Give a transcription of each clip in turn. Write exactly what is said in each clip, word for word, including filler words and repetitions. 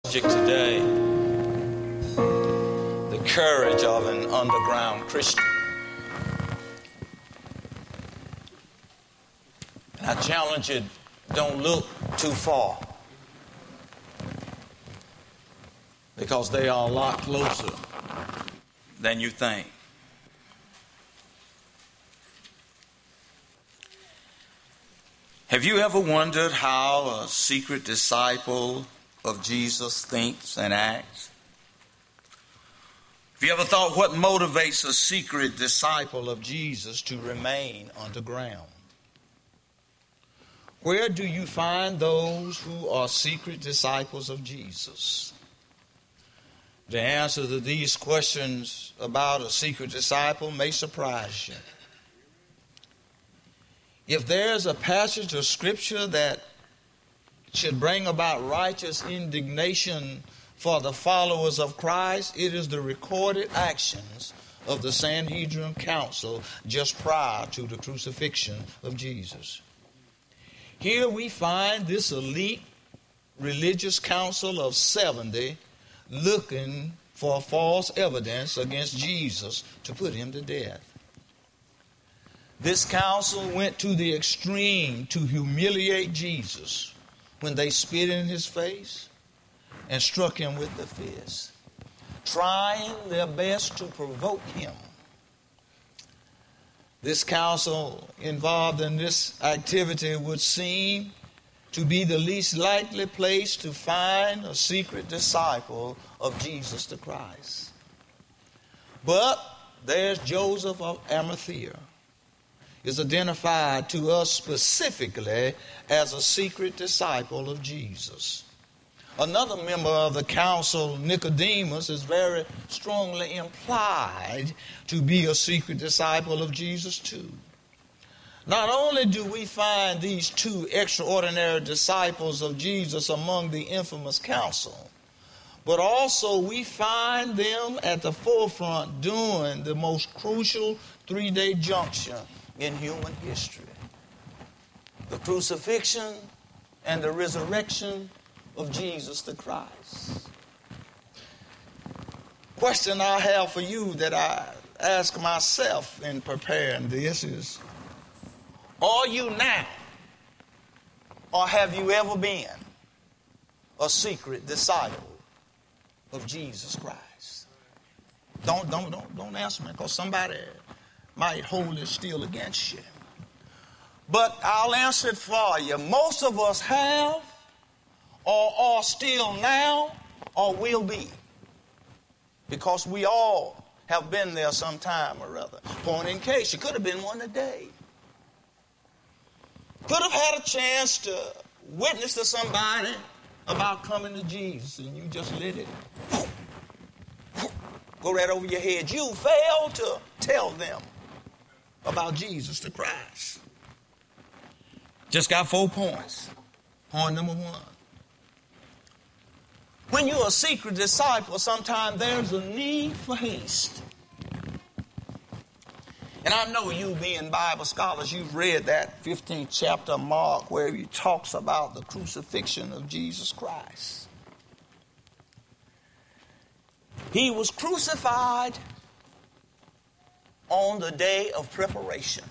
Today, the courage of an underground Christian. And I challenge you, don't look too far, because they are a lot closer than you think. Have you ever wondered how a secret disciple of Jesus thinks and acts? Have you ever thought what motivates a secret disciple of Jesus to remain underground? Where do you find those who are secret disciples of Jesus? The answer to these questions about a secret disciple may surprise you. If there's a passage of Scripture that should bring about righteous indignation for the followers of Christ, it is the recorded actions of the Sanhedrin Council just prior to the crucifixion of Jesus. Here we find this elite religious council of seventy looking for false evidence against Jesus to put him to death. This council went to the extreme to humiliate Jesus when they spit in his face and struck him with the fist, trying their best to provoke him. This council involved in this activity would seem to be the least likely place to find a secret disciple of Jesus the Christ. But there's Joseph of Arimathea, is identified to us specifically as a secret disciple of Jesus. Another member of the council, Nicodemus, is very strongly implied to be a secret disciple of Jesus too. Not only do we find these two extraordinary disciples of Jesus among the infamous council, but also we find them at the forefront during the most crucial three-day juncture in human history: the crucifixion and the resurrection of Jesus the Christ. Question I have for you that I ask myself in preparing this is, are you now, or have you ever been, a secret disciple of Jesus Christ? Don't, don't, don't, don't answer me, because somebody might hold it still against you. But I'll answer it for you. Most of us have, or are still now, or will be. Because we all have been there sometime or other. Point in case, you could have been one today. Could have had a chance to witness to somebody about coming to Jesus, and you just let it go right over your head. You failed to tell them about Jesus the Christ. Just got four points. Point number one. When you're a secret disciple, sometimes there's a need for haste. And I know you being Bible scholars, you've read that fifteenth chapter of Mark where he talks about the crucifixion of Jesus Christ. He was crucified on the day of preparation.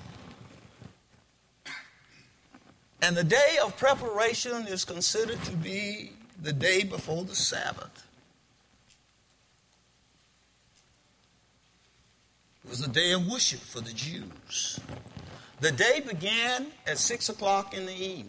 And the day of preparation is considered to be the day before the Sabbath. It was a day of worship for the Jews. The day began at six o'clock in the evening.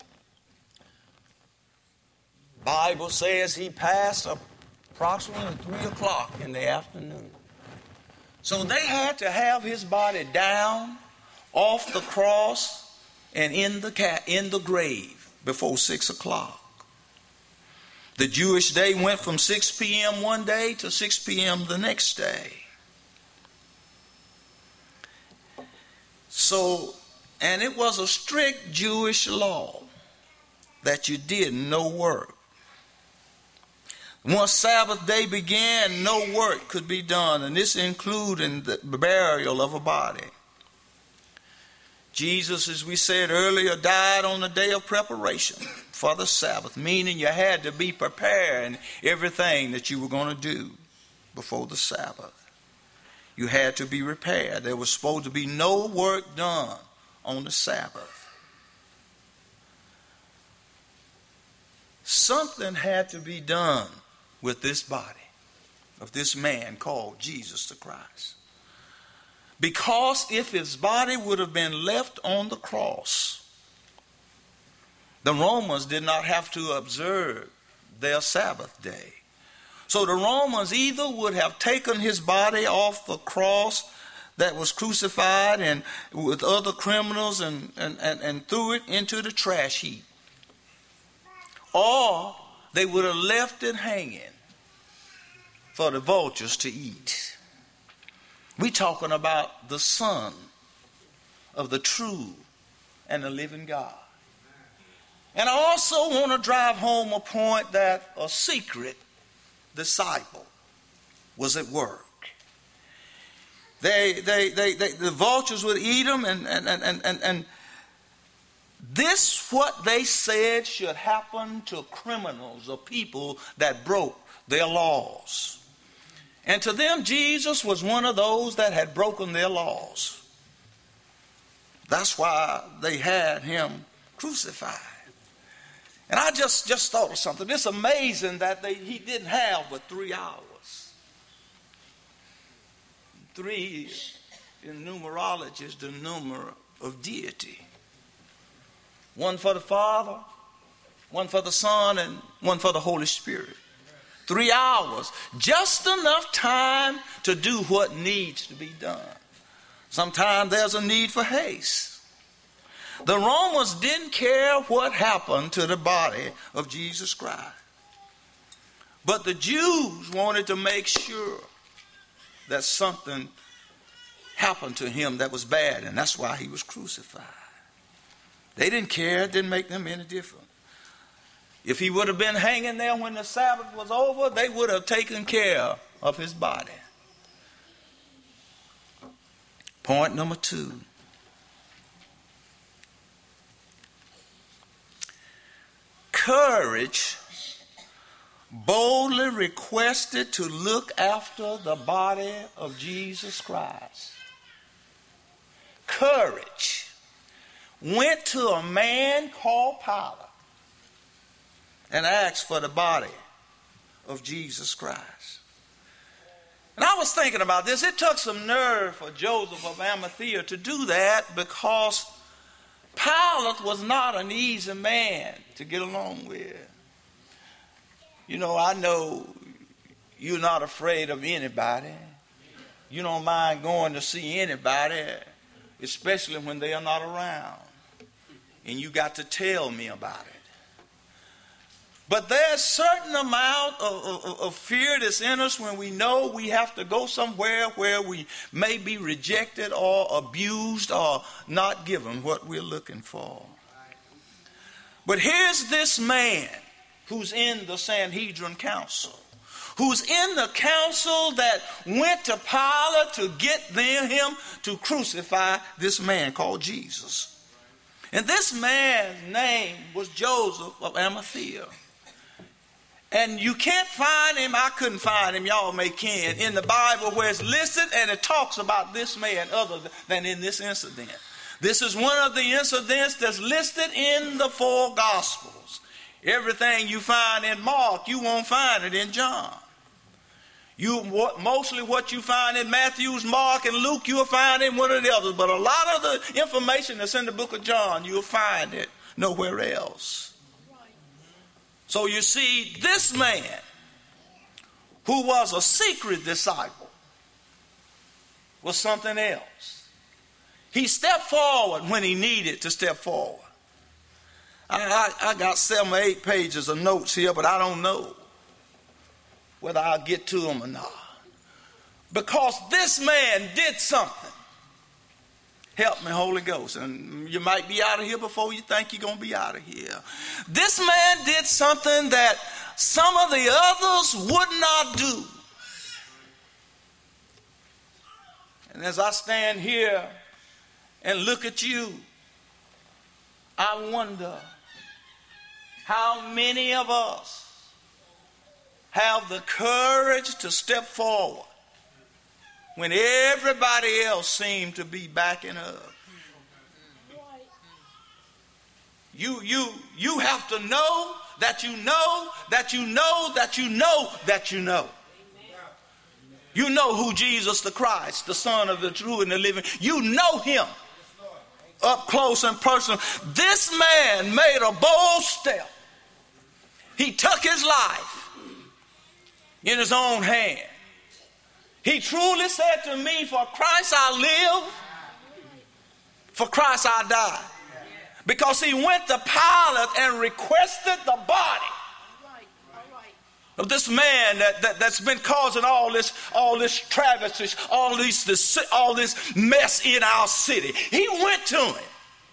The Bible says he passed approximately three o'clock in the afternoon. So they had to have his body down off the cross and in the ca- in the grave before six o'clock. The Jewish day went from six p.m. one day to six p.m. the next day. So, and it was a strict Jewish law that you did no work. Once Sabbath day began, no work could be done, and this included the burial of a body. Jesus, as we said earlier, died on the day of preparation for the Sabbath, meaning you had to be prepared in everything that you were going to do before the Sabbath. You had to be prepared. There was supposed to be no work done on the Sabbath. Something had to be done with this body of this man called Jesus the Christ. Because if his body would have been left on the cross, the Romans did not have to observe their Sabbath day. So the Romans either would have taken his body off the cross that was crucified and with other criminals and, and, and, and threw it into the trash heap, or they would have left it hanging for the vultures to eat. We're talking about the Son of the true and the living God. And I also want to drive home a point that a secret disciple was at work. They, they, they, they the vultures would eat them, and, and, and, and, and this what they said should happen to criminals or people that broke their laws. And to them, Jesus was one of those that had broken their laws. That's why they had him crucified. And I just, just thought of something. It's amazing that they, he didn't have but three hours. Three in numerology is the number of deity. One for the Father, one for the Son, and one for the Holy Spirit. Three hours, just enough time to do what needs to be done. Sometimes there's a need for haste. The Romans didn't care what happened to the body of Jesus Christ. But the Jews wanted to make sure that something happened to him that was bad, and that's why he was crucified. They didn't care. It didn't make them any different. If he would have been hanging there when the Sabbath was over, they would have taken care of his body. Point number two. Courage boldly requested to look after the body of Jesus Christ. Courage went to a man called Pilate and asked for the body of Jesus Christ. And I was thinking about this. It took some nerve for Joseph of Arimathea to do that, because Pilate was not an easy man to get along with. You know, I know you're not afraid of anybody. You don't mind going to see anybody, especially when they are not around. And you got to tell me about it. But there's a certain amount of, of, of fear that's in us when we know we have to go somewhere where we may be rejected or abused or not given what we're looking for. But here's this man who's in the Sanhedrin council, who's in the council that went to Pilate to get them, him to crucify this man called Jesus. And this man's name was Joseph of Arimathea. And you can't find him, I couldn't find him, y'all may can, in the Bible where it's listed and it talks about this man other than in this incident. This is one of the incidents that's listed in the four Gospels. Everything you find in Mark, you won't find it in John. You mostly what you find in Matthew, Mark, and Luke, you'll find in one of the others. But a lot of the information that's in the book of John, you'll find it nowhere else. So you see, this man, who was a secret disciple, was something else. He stepped forward when he needed to step forward. I, I, I got seven or eight pages of notes here, but I don't know whether I'll get to them or not. Because this man did something. Help me, Holy Ghost. And you might be out of here before you think you're going to be out of here. This man did something that some of the others would not do. And as I stand here and look at you, I wonder how many of us have the courage to step forward when everybody else seemed to be backing up. You, you, you have to know that you know, that you know, that you know, that you know. You know who Jesus the Christ, the Son of the true and the living. You know him up close and personal. This man made a bold step. He took his life in his own hand. He truly said to me, for Christ I live, for Christ I die. Because he went to Pilate and requested the body of this man that, that, that's been causing all this, all this travesty, all this, this, all this mess in our city. He went to him.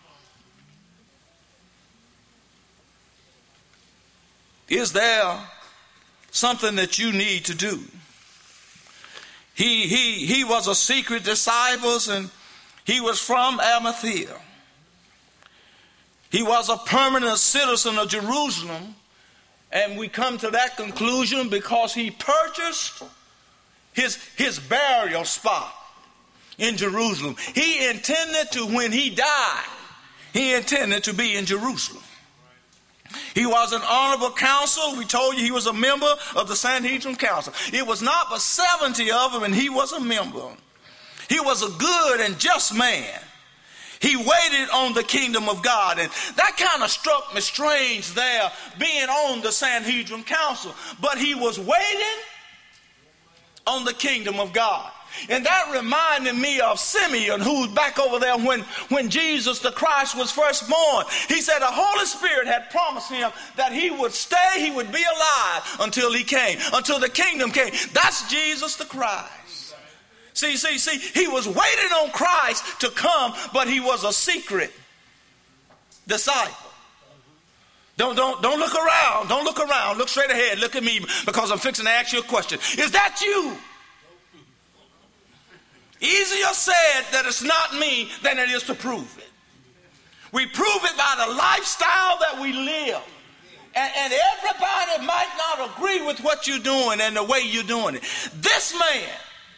Is there something that you need to do? He, he, he was a secret disciple, and he was from Arimathea. He was a permanent citizen of Jerusalem, and we come to that conclusion because he purchased his, his burial spot in Jerusalem. He intended to, when he died, he intended to be in Jerusalem. He was an honorable counsel. We told you he was a member of the Sanhedrin Council. It was not but seventy of them, and he was a member. He was a good and just man. He waited on the kingdom of God. And that kind of struck me strange there, being on the Sanhedrin Council. But he was waiting on the kingdom of God. And that reminded me of Simeon, who's back over there when, when Jesus the Christ was first born. He said the Holy Spirit had promised him that he would stay, he would be alive until he came, until the kingdom came. That's Jesus the Christ. See, see, see, he was waiting on Christ to come, but he was a secret disciple. Don't, don't, don't look around. Don't look around. Look straight ahead. Look at me, because I'm fixing to ask you a question. Is that you? Easier said that it's not me than it is to prove it. We prove it by the lifestyle that we live. And, and everybody might not agree with what you're doing and the way you're doing it. This man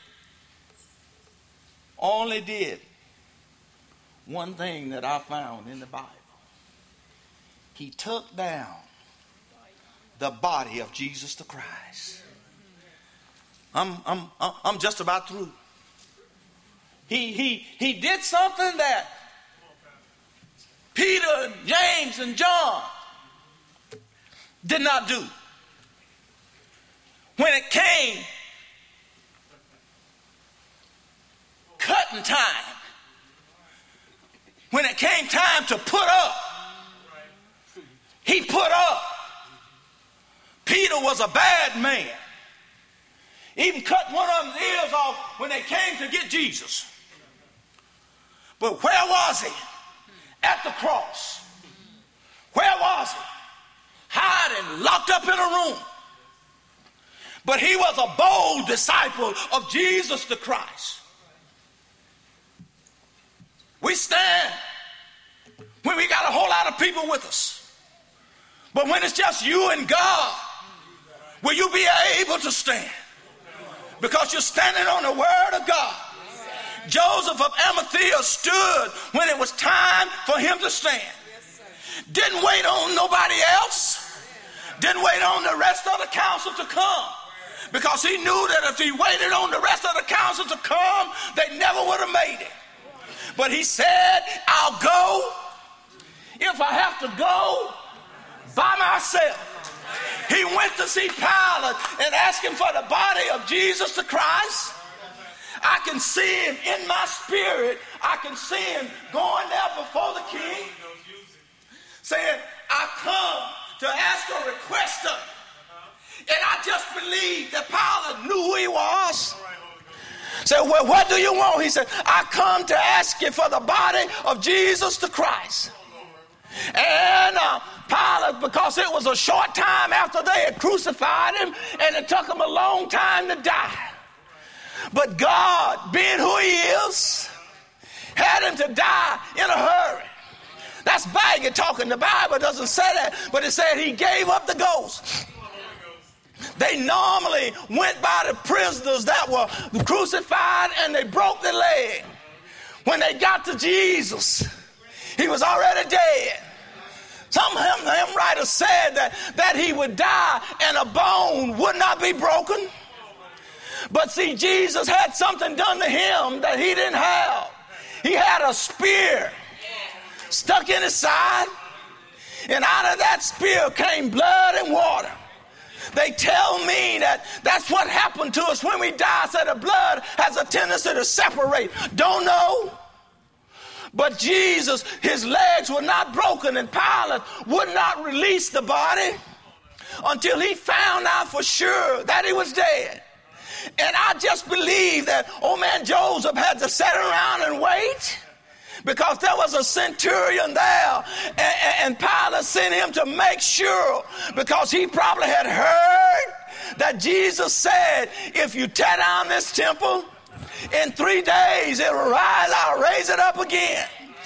only did one thing that I found in the Bible. He took down the body of Jesus the Christ. I'm, I'm, I'm just about through. He, he, he did something that Peter and James and John did not do. When it came cutting time, when it came time to put up, he put up. Peter was a bad man. Even cut one of them's ears off when they came to get Jesus. But where was he? At the cross. Where was he? Hiding, locked up in a room. But he was a bold disciple of Jesus the Christ. We stand when we got a whole lot of people with us. But when it's just you and God, will you be able to stand? Because you're standing on the word of God. Joseph of Arimathea stood when it was time for him to stand. Didn't wait on nobody else. Didn't wait on the rest of the council to come. Because he knew that if he waited on the rest of the council to come, they never would have made it. But he said, I'll go if I have to go by myself. He went to see Pilate and asked him for the body of Jesus the Christ. I can see him in my spirit. I can see him going there before the king, saying, I come to ask a request of you. And I just believe that Pilate knew who he was. Said, well, what do you want? He said, I come to ask you for the body of Jesus the Christ. And uh, Pilate, because it was a short time after they had crucified him, and it took him a long time to die. But God, being who he is, had him to die in a hurry. That's baggy talking. The Bible doesn't say that, but it said he gave up the ghost. They normally went by the prisoners that were crucified and they broke their leg. When they got to Jesus, he was already dead. Some hymn, hymn writers said that, that he would die and a bone would not be broken. But see, Jesus had something done to him that he didn't have. He had a spear stuck in his side, and out of that spear came blood and water. They tell me that that's what happened to us when we die. So the blood has a tendency to separate. Don't know. But Jesus, his legs were not broken, and Pilate would not release the body until he found out for sure that he was dead. And I just believe that old man Joseph had to sit around and wait, because there was a centurion there, and, and Pilate sent him to make sure, because he probably had heard that Jesus said, if you tear down this temple, in three days it will rise, I'll raise it up again.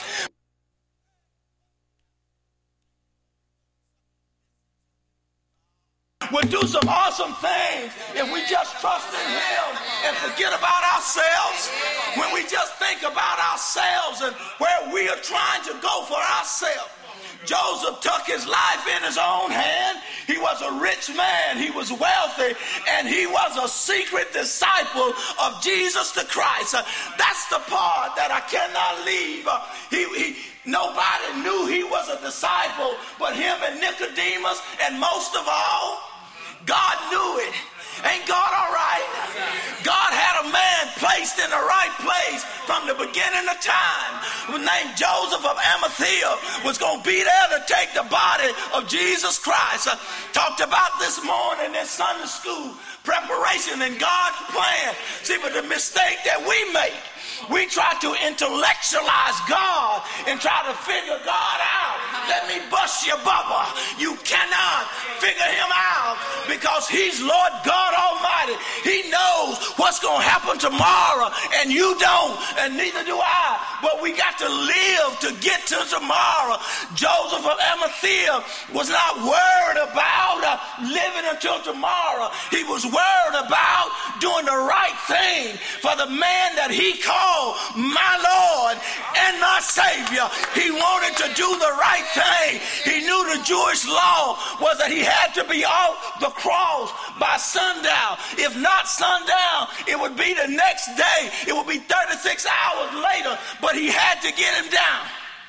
We'll do some awesome things if we just trust in him and forget about ourselves. When we just think about ourselves and where we are trying to go for ourselves. Joseph took his life in his own hand. He was a rich man. He was wealthy. And he was a secret disciple of Jesus the Christ. Uh, that's the part that I cannot leave. Uh, he, he, nobody knew he was a disciple but him and Nicodemus. And most of all, God knew it. Ain't God all right? God had a man placed in the right place from the beginning of time, named Joseph of Arimathea, was going to be there to take the body of Jesus Christ. I talked about this morning in Sunday school, preparation and God's plan. See, but the mistake that we make, we try to intellectualize God and try to figure God out. Let me bust your bubble. You cannot figure him out because he's Lord God Almighty. He knows what's going to happen tomorrow, and you don't, and neither do I. But we got to live to get to tomorrow. Joseph of Arimathea was not worried about uh, living until tomorrow. He was worried about doing the right thing for the man that he called my Lord and my Savior. He wanted to do the right thing. He knew the Jewish law was that he had to be off the cross by sundown. If not sundown, it would be the next day. It would be thirty-six hours later, but he had to get him down.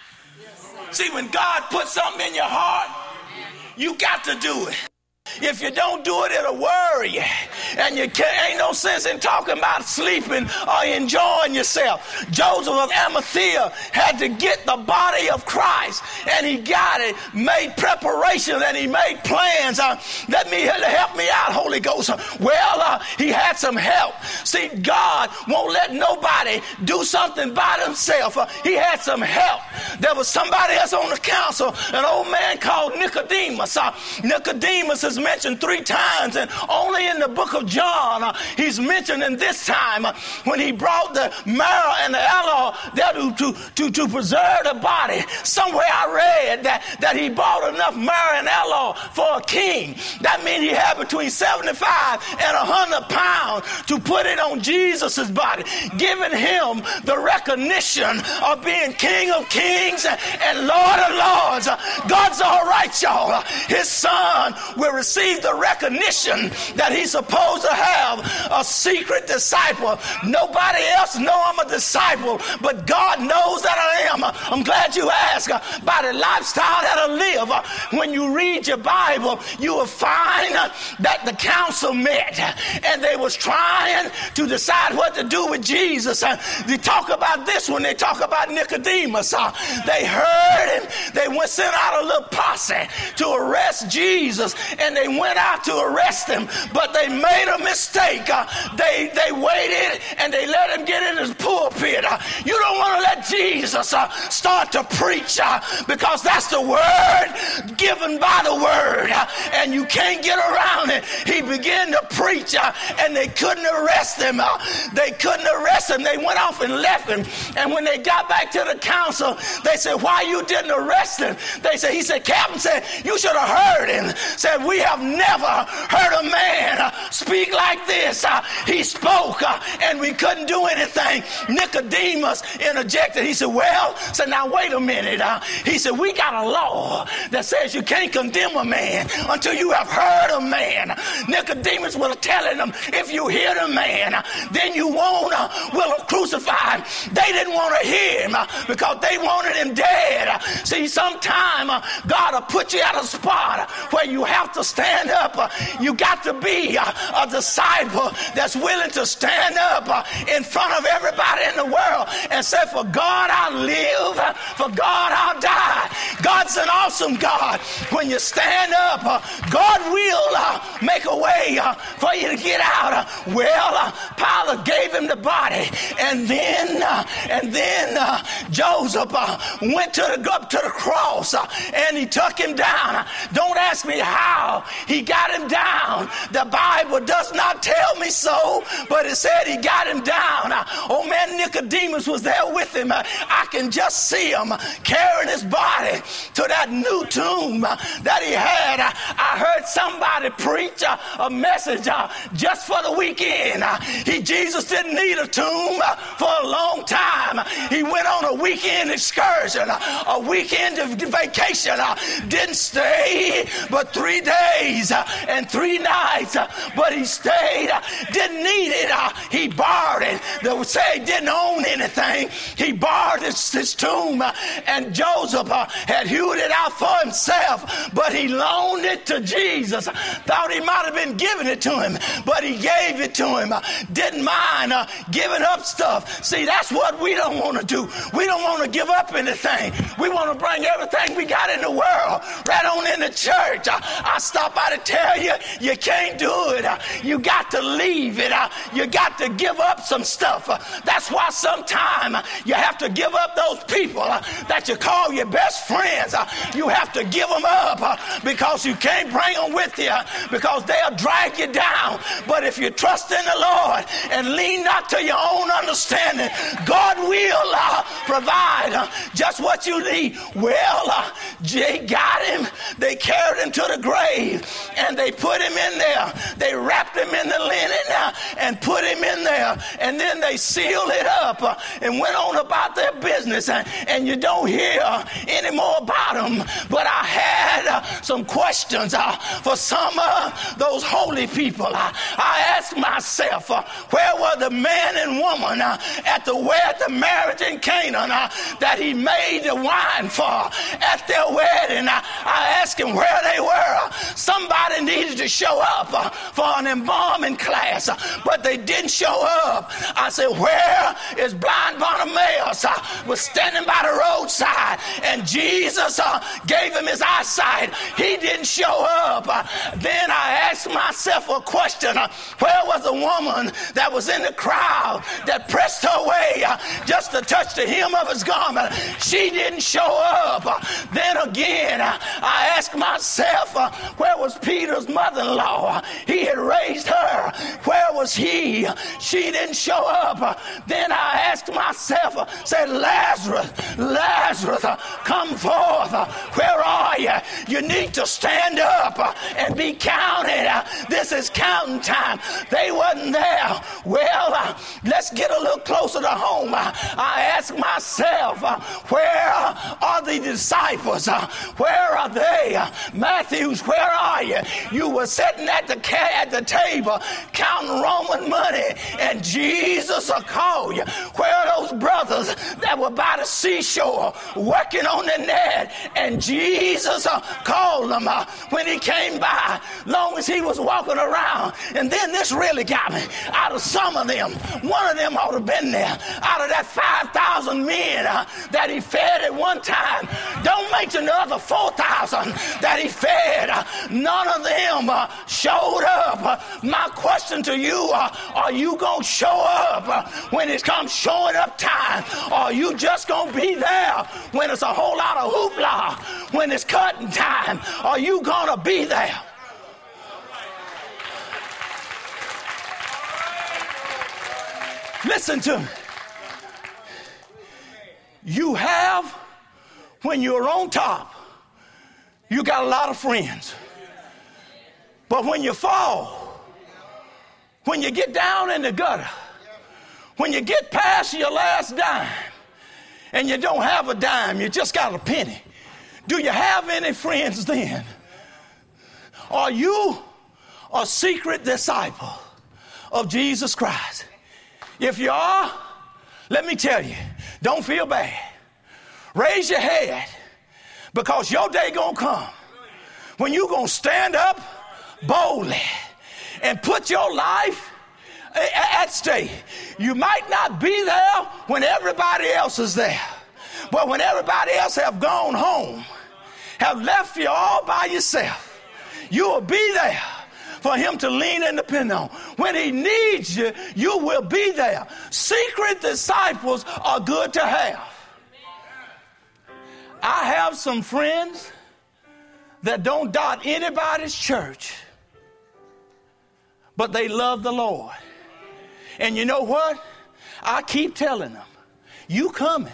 See, when God puts something in your heart, you got to do it. If you don't do it, it'll worry you. And you can't, ain't no sense in talking about sleeping or enjoying yourself. Joseph of Arimathea had to get the body of Christ, and he got it, made preparations, and he made plans. Uh, let me help me out, Holy Ghost. Well, uh, he had some help. See, God won't let nobody do something by themselves. Uh, he had some help. There was somebody else on the council, an old man called Nicodemus. Uh, Nicodemus is mentioned three times, and only in the book of John uh, he's mentioned in this time uh, when he brought the marrow and the aloe there to, to, to, to preserve the body. Somewhere I read that, that he bought enough marrow and aloe for a king. That means he had between seventy-five and one hundred pounds to put it on Jesus's body, giving him the recognition of being King of Kings and Lord of Lords. Uh, God's all right, y'all. Uh, his son will receive the recognition that he's supposed to have, a secret disciple. Nobody else know I'm a disciple, but God knows that I am. I'm glad you asked uh, about the lifestyle that I live. Uh, when you read your Bible, you will find uh, that the council met and they was trying to decide what to do with Jesus. Uh, they talk about this when they talk about Nicodemus. Uh, they heard him. They went sent out a little posse to arrest Jesus, and they went out to arrest him, but they made a mistake. Uh, they they waited and they let him get in his pulpit. Uh, you don't want to let Jesus uh, start to preach uh, because that's the word given by the word, uh, and you can't get around it. He he began to preach, uh, and they couldn't arrest him. Uh, they couldn't arrest him. They went off and left him. And when they got back to the council, they said, why you didn't arrest him? They said, he said, Captain said, you should have heard him. Said, we have never heard a man uh, speak like this. Uh, he spoke, uh, and we couldn't do anything. Nicodemus interjected. He said, well, said, now wait a minute. Uh, he said, we got a law that says you can't condemn a man until you have heard a man. Nicodemus was telling them, if you hear the man, then you won't uh, will crucify him. They didn't want to hear him uh, because they wanted him dead. Uh, see, sometime uh, God will put you at a spot uh, where you have to stand up. Uh, you got to be uh, a disciple that's willing to stand up uh, in front of everybody in the world and say, for God I'll live, uh, for God I'll die. God's an awesome God. When you stand up, uh, God will uh, make a way uh, for you to get out. Uh, well, uh, Pilate gave him the body, and then uh, and then uh, Joseph uh, went to the up to the cross uh, and he took him down. Uh, don't ask me how he got him down. The Bible does not tell me so, but it said he got him down. Uh, oh man, Nicodemus was there with him. Uh, I can just see him uh, carrying his body to that new tomb uh, that he had. Uh, I heard somebody preach uh, a message uh, just for the weekend. Uh, he Jesus didn't need a tomb uh, for a long time. He went on a weekend excursion, uh, a weekend of vacation. Uh, didn't stay but three days uh, and three nights, uh, but he stayed. Uh, didn't need it. Uh, he borrowed it. They would say he didn't own anything. He borrowed his, his tomb, uh, and Joseph uh, had hewed it out for himself, but he loaned it to Jesus. Thought he might have been giving it to him, but he gave it to him. Uh, didn't mind uh, giving up stuff. See, that's what we don't want to do. We don't want to give up anything. We want to bring everything we got in the world right on in the church. Uh, I stop by to tell you, you can't do it. Uh, you got to leave it. Uh, you got to give up some stuff. Uh, that's why sometimes uh, you have to give up those people uh, that you call your best friends. Uh, you have to give them up uh, because you can't bring them with you uh, because they'll drag you down. But if you trust in the Lord and lean not to your own understanding, God will uh, provide uh, just what you need. Well, uh, Jay got him. They carried him to the grave and they put him in there. They wrapped him in the linen uh, and put him in there, and then they sealed it up uh, and went on about their business, and, and you don't hear uh, any more about them. But I had uh, some questions uh, for some of those holy people. Uh, I asked myself, uh, where were the man and woman uh, at the where at the marriage in Canaan uh, that he made the wine for at their wedding? Uh, I asked him where they were. Uh, somebody needed to show up uh, for an embalming class, uh, but they didn't show up. I said, where is blind Bartimaeus? Uh, was standing by the roadside, and Jesus uh, gave him his eyesight. He didn't show up. Uh, then I asked myself a question. Uh, where was the woman that was in the crowd that pressed her way uh, just to touch the hem of his garment? She didn't show up. Uh, then again, uh, I asked myself, uh, where was Peter's mother-in-law? Uh, he had raised her. Where was he? She didn't show up. Uh, then I asked myself, uh, said, Lazarus, Lazarus, uh, come forth. Uh, where are you? You need to stand up uh, and be counted. Uh, this is counting time. They wasn't there. Well, uh, let's get a little closer to home. Uh, I asked myself, uh, where are the disciples? Uh, where are they? Uh, Matthews, where are you? You were sitting at the ca- at the table counting Roman money, and Jesus will call you. Where are those brothers that were by the seashore working on the net, and Jesus uh, called them uh, when he came by, long as he was walking around? And then this really got me. Out of some of them, one of them ought to have been there. Out of that five thousand men uh, that he fed at one time, don't mention the other four thousand that he fed. Uh, none of them uh, showed up. Uh, my question to you, uh, are you going to show up uh, when it comes showing up time? Or are you just going to be there when it's a whole lot of hoopla, when it's cutting time? Are you going to be there? Listen to me. You have, when you're on top, you got a lot of friends. But when you fall, when you get down in the gutter, when you get past your last dime, and you don't have a dime, you just got a penny, do you have any friends then? Are you a secret disciple of Jesus Christ? If you are, let me tell you, don't feel bad. Raise your head, because your day gonna come when you gonna stand up boldly and put your life at stake. You might not be there when everybody else is there, but when everybody else have gone home, have left you all by yourself, you will be there for him to lean and depend on. When he needs you, you will be there. Secret disciples are good to have. I have some friends that don't dot anybody's church, but they love the Lord. And you know what? I keep telling them, you coming.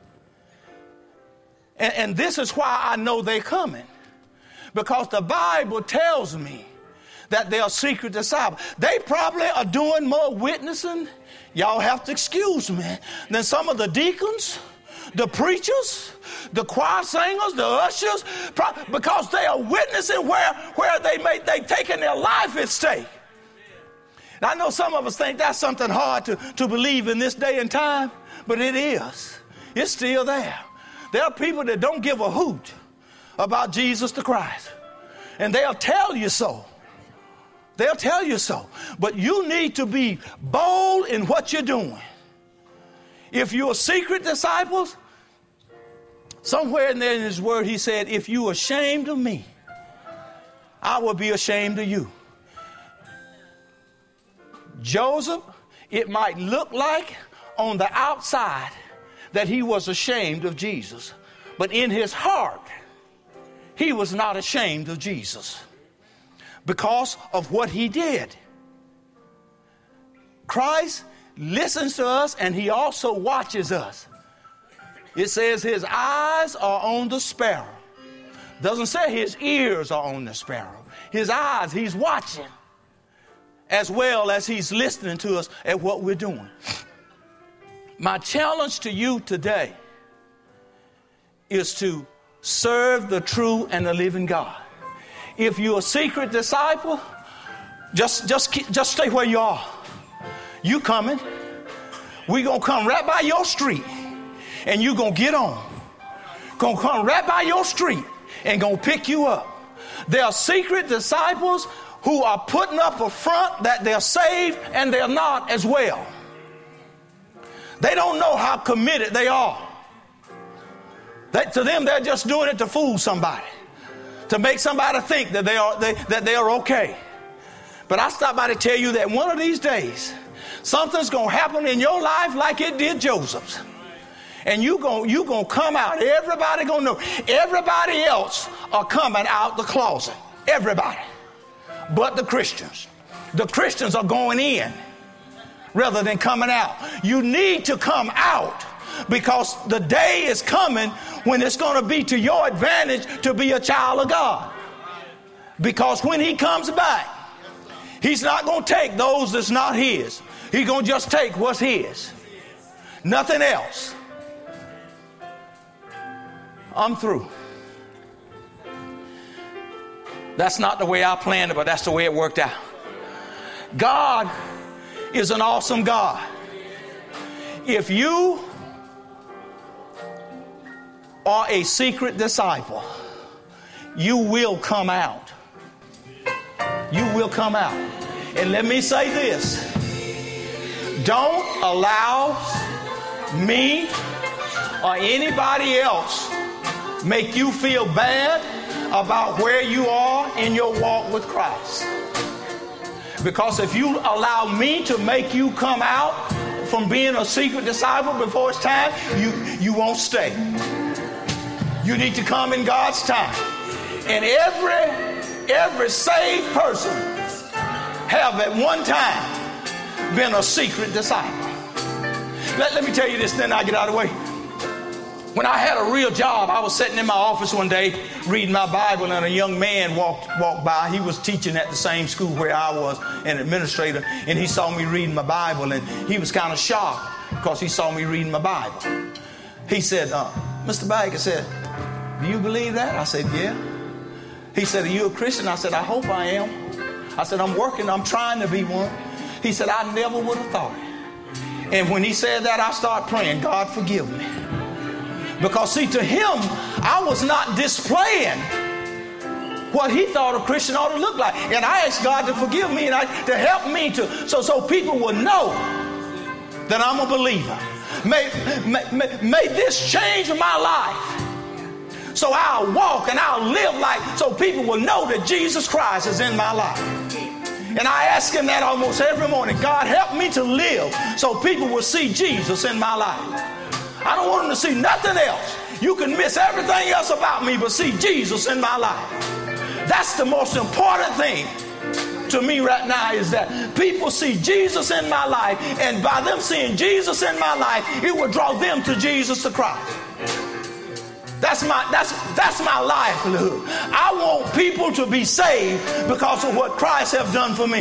And, and this is why I know they're coming. Because the Bible tells me that they are secret disciples. They probably are doing more witnessing, y'all have to excuse me, than some of the deacons, the preachers, the choir singers, the ushers, because they are witnessing where, where they may, they've taken their life at stake. I know some of us think that's something hard to, to believe in this day and time, but it is. It's still there. There are people that don't give a hoot about Jesus the Christ, and they'll tell you so. They'll tell you so. But you need to be bold in what you're doing. If you're secret disciples, somewhere in there in his word he said, if you are ashamed of me, I will be ashamed of you. Joseph, it might look like on the outside that he was ashamed of Jesus, but in his heart, he was not ashamed of Jesus because of what he did. Christ listens to us, and he also watches us. It says his eyes are on the sparrow. Doesn't say his ears are on the sparrow. His eyes, he's watching, as well as he's listening to us at what we're doing. My challenge to you today is to serve the true and the living God. If you're a secret disciple, just, just, just stay where you are. You coming. We're going to come right by your street, and you're going to get on. Going to come right by your street and going to pick you up. There are secret disciples who are putting up a front that they're saved, and they're not as well. They don't know how committed they are. That, to them, they're just doing it to fool somebody, to make somebody think that they are they, that they are okay. But I stopped by to tell you that one of these days, something's going to happen in your life like it did Joseph's. And you're going you gonna come out. Everybody going to know. Everybody else are coming out the closet. Everybody. But the Christians. The Christians are going in rather than coming out. You need to come out, because the day is coming when it's going to be to your advantage to be a child of God. Because when he comes back, he's not going to take those that's not his. He's going to just take what's his. Nothing else. I'm through. That's not the way I planned it, but that's the way it worked out. God is an awesome God. If you are a secret disciple, you will come out. You will come out. And let me say this. Don't allow me or anybody else make you feel bad about where you are in your walk with Christ. Because if you allow me to make you come out from being a secret disciple before it's time, you, you won't stay. You need to come in God's time. And every, every saved person have at one time been a secret disciple. let, let me tell you this, then I get out of the way. When I had a real job, I was sitting in my office one day reading my Bible, and a young man walked walked by. He was teaching at the same school where I was, an administrator, and he saw me reading my Bible, and he was kind of shocked because he saw me reading my Bible. He said, uh, Mister Baker said, do you believe that? I said, yeah. He said, are you a Christian? I said, I hope I am. I said, I'm working, I'm trying to be one. He said, I never would have thought it. And when he said that, I started praying, God, forgive me. Because, see, to him, I was not displaying what he thought a Christian ought to look like. And I asked God to forgive me and I, to help me to so, so people will know that I'm a believer. May, may, may, may this change my life. So I'll walk and I'll live like, so people will know that Jesus Christ is in my life. And I ask him that almost every morning. God, help me to live so people will see Jesus in my life. I don't want them to see nothing else. You can miss everything else about me, but see Jesus in my life. That's the most important thing to me right now, is that people see Jesus in my life, and by them seeing Jesus in my life, it will draw them to Jesus the Christ. That's my that's that's my livelihood. I want people to be saved because of what Christ has done for me.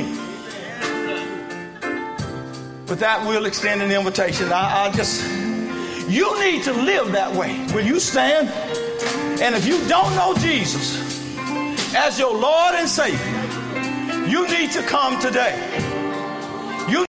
With that, we'll extend an invitation. I, I just You need to live that way. Will you stand? And if you don't know Jesus as your Lord and Savior, you need to come today.